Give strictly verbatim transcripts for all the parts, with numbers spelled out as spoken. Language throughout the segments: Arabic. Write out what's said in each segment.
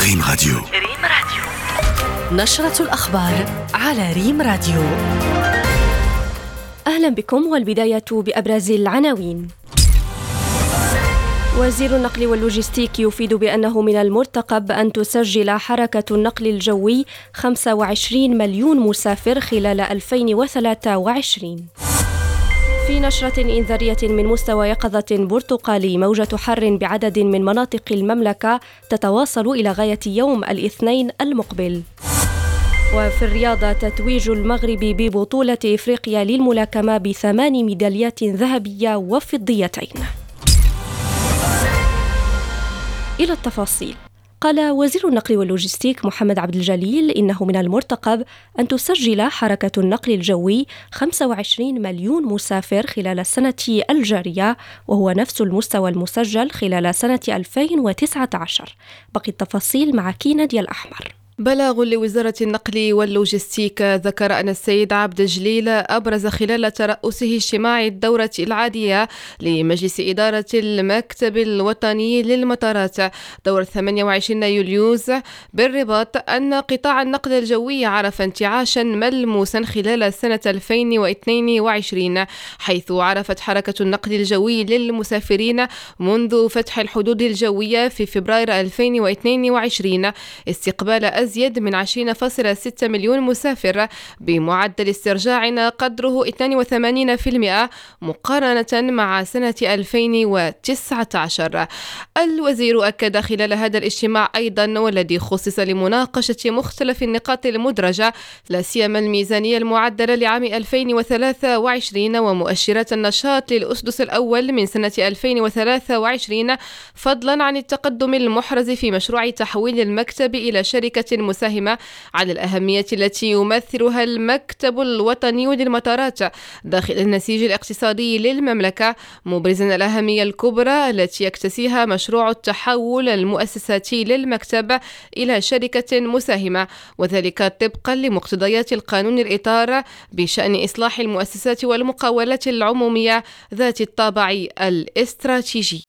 ريم راديو. ريم راديو نشرة الأخبار على ريم راديو. أهلا بكم، والبداية بأبرز العناوين. وزير النقل واللوجستيك يفيد بأنه من المرتقب أن تسجل حركة النقل الجوي خمسة وعشرين مليون مسافر خلال ألفين وثلاثة وعشرين. في نشرة إنذارية من مستوى يقظة برتقالي، موجة حر بعدد من مناطق المملكة تتواصل إلى غاية يوم الاثنين المقبل. وفي الرياضة، تتويج المغرب ببطولة إفريقيا للملاكمة بثمان ميداليات ذهبية وفضيتين. إلى التفاصيل. قال وزير النقل واللوجستيك محمد عبد الجليل إنه من المرتقب أن تسجل حركة النقل الجوي خمسة وعشرين مليون مسافر خلال السنة الجارية، وهو نفس المستوى المسجل خلال سنة ألفين وتسعة عشر. باقي التفاصيل مع نادية الأحمر. بلاغ لوزارة النقل واللوجستيك ذكر أن السيد عبد الجليل أبرز خلال ترأسه اجتماع الدورة العادية لمجلس إدارة المكتب الوطني للمطارات دورة ثمانية وعشرين يوليوز بالرباط أن قطاع النقل الجوي عرف انتعاشا ملموسا خلال سنة ألفين واثنين وعشرين، حيث عرفت حركة النقل الجوي للمسافرين منذ فتح الحدود الجوية في فبراير ألفين واثنين وعشرين استقبال أزيد من عشرين فاصلة ستة مليون مسافر بمعدل استرجاع قدره اثنين وثمانين بالمئة مقارنة مع سنة ألفين وتسعة عشر. الوزير أكد خلال هذا الاجتماع أيضا، والذي خصص لمناقشة مختلف النقاط المدرجة لا سيما الميزانية المعدلة لعام ألفين وثلاثة وعشرين ومؤشرات النشاط للأسدس الأول من سنة ألفين وثلاثة وعشرين، فضلا عن التقدم المحرز في مشروع تحويل المكتب إلى شركة مساهمة، على الأهمية التي يمثلها المكتب الوطني للمطارات داخل النسيج الاقتصادي للمملكة، مبرزا الأهمية الكبرى التي يكتسيها مشروع التحول المؤسساتي للمكتب إلى شركة مساهمة، وذلك طبقا لمقتضيات القانون الإطار بشأن إصلاح المؤسسات والمقاولات العمومية ذات الطابع الاستراتيجي.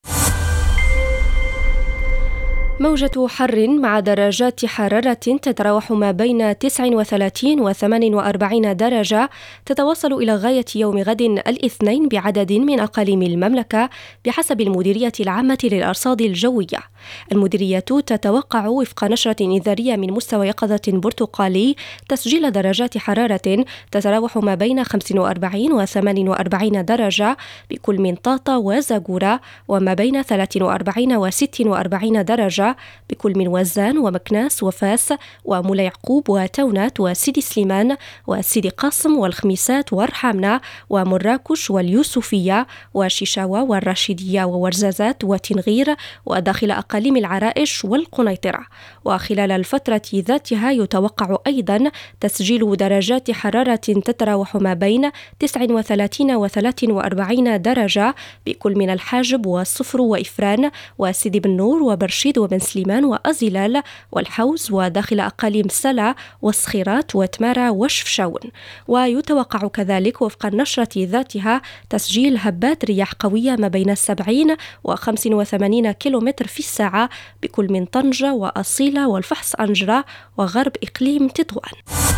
موجة حر مع درجات حرارة تتراوح ما بين تسعة وثلاثين و ثمانية وأربعين درجة تتواصل إلى غاية يوم غد الاثنين بعدد من أقاليم المملكة بحسب المديرية العامة للأرصاد الجوية. المديرية تتوقع وفق نشرة إنذارية من مستوى يقظة برتقالي تسجيل درجات حرارة تتراوح ما بين خمسة وأربعين و ثمانية وأربعين درجة بكل من طاطا وزاغورة، وما بين ثلاثة وأربعين و ستة وأربعين درجة بكل من وزان ومكناس وفاس ومولا يعقوب وتونات وسيدي سليمان وسيدي قاسم والخميسات ورحامنا ومراكش واليوسفية وشيشاوة والرشيدية وورزازات وتنغير وداخل أقاليم العرائش والقنيطرة. وخلال الفترة ذاتها يتوقع أيضا تسجيل درجات حرارة تتراوح ما بين تسعة وثلاثين و ثلاثة وأربعين درجة بكل من الحاجب والصفر وإفران وسيدي بن نور وبرشيد وبن سليمان وأزلال والحوز وداخل أقاليم سلا والصخيرات وتمارا وشفشاون. ويتوقع كذلك وفق النشرة ذاتها تسجيل هبات رياح قوية ما بين سبعين و خمسة وثمانين كيلومتر في الساعة بكل من طنجة وأصيلة والفحص أنجرة وغرب إقليم تطوان.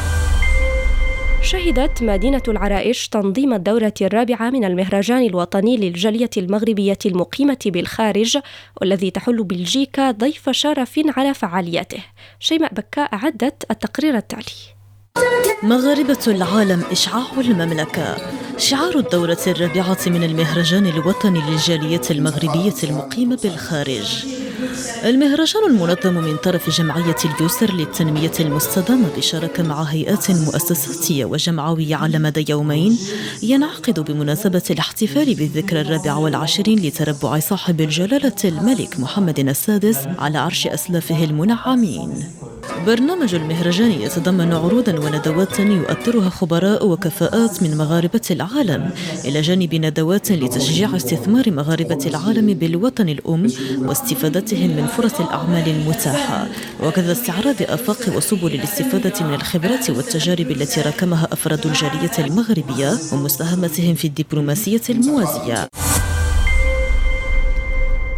شهدت مدينة العرائش تنظيم الدورة الرابعة من المهرجان الوطني للجالية المغربية المقيمة بالخارج، والذي تحل بلجيكا ضيف شرف على فعالياته. شيماء بكاء أعدت التقرير التالي. مغاربة العالم إشعاع المملكة، شعار الدورة الرابعة من المهرجان الوطني للجالية المغربية المقيمة بالخارج. المهرجان المنظم من طرف جمعية اليسر للتنمية المستدامة بشراكة مع هيئات مؤسساتية وجمعوية على مدى يومين ينعقد بمناسبة الاحتفال بالذكرى الرابعة والعشرين لتربع صاحب الجلالة الملك محمد السادس على عرش أسلافه المنعمين. برنامج المهرجان يتضمن عروضا وندوات يؤثرها خبراء وكفاءات من مغاربة العالم، إلى جانب ندوات لتشجيع استثمار مغاربة العالم بالوطن الأم واستفادتهم من فرص الأعمال المتاحة، وكذا استعراض آفاق وسبل الاستفادة من الخبرات والتجارب التي راكمها أفراد الجالية المغربية ومساهمتهم في الدبلوماسية الموازية.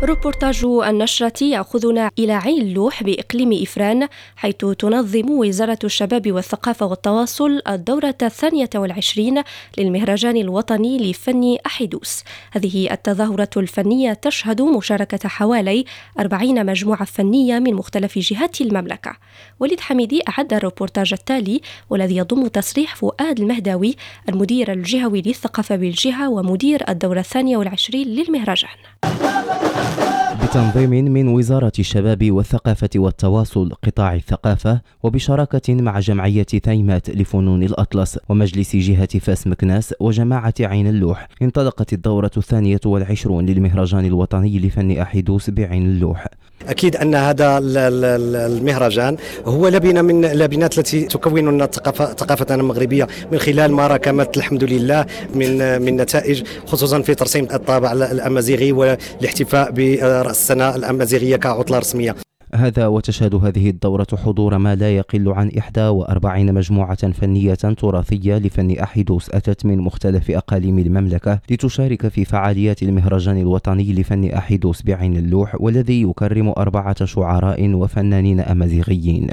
روبورتاج النشرة يأخذنا إلى عين اللوح بإقليم إفران، حيث تنظم وزارة الشباب والثقافة والتواصل الدورة الثانية والعشرين للمهرجان الوطني لفن أحيدوس. هذه التظاهرة الفنية تشهد مشاركة حوالي أربعين مجموعة فنية من مختلف جهات المملكة. وليد حميدي أعد الروبورتاج التالي، والذي يضم تصريح فؤاد المهداوي المدير الجهوي للثقافة بالجهة ومدير الدورة الثانية والعشرين للمهرجان. بتنظيم من وزارة الشباب والثقافة والتواصل قطاع الثقافة وبشراكة مع جمعية ثيمات لفنون الأطلس ومجلس جهة فاس مكناس وجماعة عين اللوح، انطلقت الدورة الثانية والعشرون للمهرجان الوطني لفن أحيدوس بعين اللوح. أكيد أن هذا المهرجان هو لبنة من لبنات التي تكون ثقافتنا المغربية من خلال ما راكمت الحمد لله من من نتائج، خصوصا في ترسيم الطابع الأمازيغي والاحتفاء برأس السنة الأمازيغية كعطلة رسمية. هذا وتشهد هذه الدورة حضور ما لا يقل عن إحدى وأربعين مجموعة فنية تراثية لفن أحيدوس أتت من مختلف أقاليم المملكة لتشارك في فعاليات المهرجان الوطني لفن أحيدوس بعين اللوح، والذي يكرم أربعة شعراء وفنانين أمازيغيين.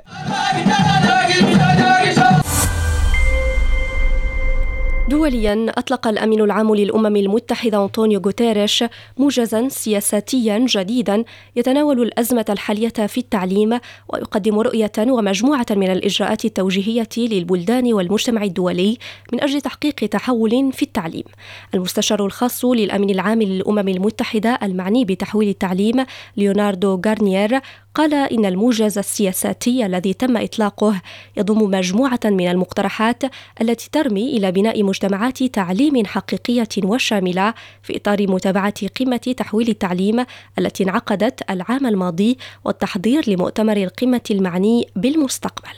دوليا، أطلق الأمين العام للأمم المتحدة أنطونيو غوتيريش موجزا سياساتيا جديدا يتناول الأزمة الحالية في التعليم ويقدم رؤية ومجموعة من الإجراءات التوجيهية للبلدان والمجتمع الدولي من أجل تحقيق تحول في التعليم. المستشار الخاص للأمين العام للأمم المتحدة المعني بتحويل التعليم ليوناردو غارنيير قال إن الموجز السياساتي الذي تم إطلاقه يضم مجموعة من المقترحات التي ترمي إلى بناء مجتمعات تعليم حقيقية وشاملة في إطار متابعة قمة تحويل التعليم التي انعقدت العام الماضي والتحضير لمؤتمر القمة المعني بالمستقبل.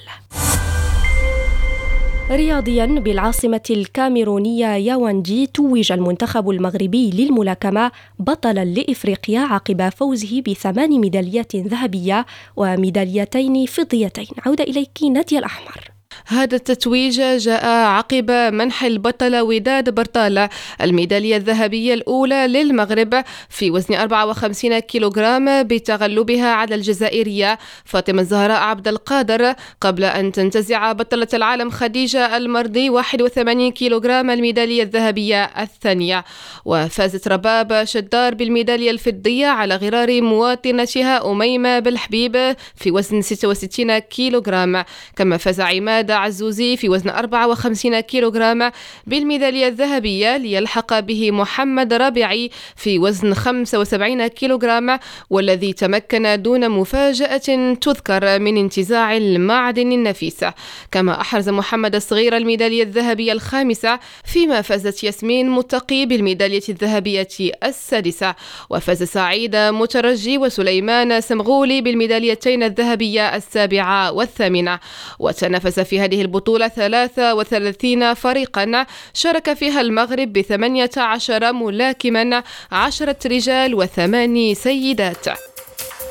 رياضيا، بالعاصمة الكاميرونية ياوندي توج المنتخب المغربي للملاكمة بطلا لإفريقيا عقب فوزه بثمان ميداليات ذهبية وميداليتين فضيتين. عودة إليك نادية الأحمر. هذا التتويج جاء عقب منح البطل وداد برطالة الميدالية الذهبية الأولى للمغرب في وزن أربعة وخمسين كيلوغرام بتغلبها على الجزائرية فاطمة الزهراء عبد القادر، قبل أن تنتزع بطلة العالم خديجة المرضي واحد وثمانين كيلوغرام الميدالية الذهبية الثانية. وفازت رباب شدار بالميدالية الفضية على غرار مواطنتها أميمة بالحبيب في وزن ستة وستين كيلوغرام. كما فاز عماد عزوزي في وزن أربعة وخمسين كيلوغرام بالميدالية الذهبية، ليلحق به محمد رابعي في وزن خمسة وسبعين كيلوغرام، والذي تمكن دون مفاجأة تذكر من انتزاع المعدن النفيس. كما أحرز محمد الصغير الميدالية الذهبية الخامسة، فيما فازت ياسمين متقي بالميدالية الذهبية السادسة. وفاز سعيد مترجي وسليمان سمغولي بالميداليتين الذهبية السابعة والثامنة. وتنافس في هذه البطولة ثلاثة وثلاثين فريقا شارك فيها المغرب بثمانية عشر ملاكما، عشرة رجال وثماني سيدات.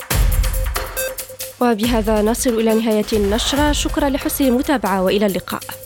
وبهذا نصل إلى نهاية النشرة. شكرا لحسن المتابعة وإلى اللقاء.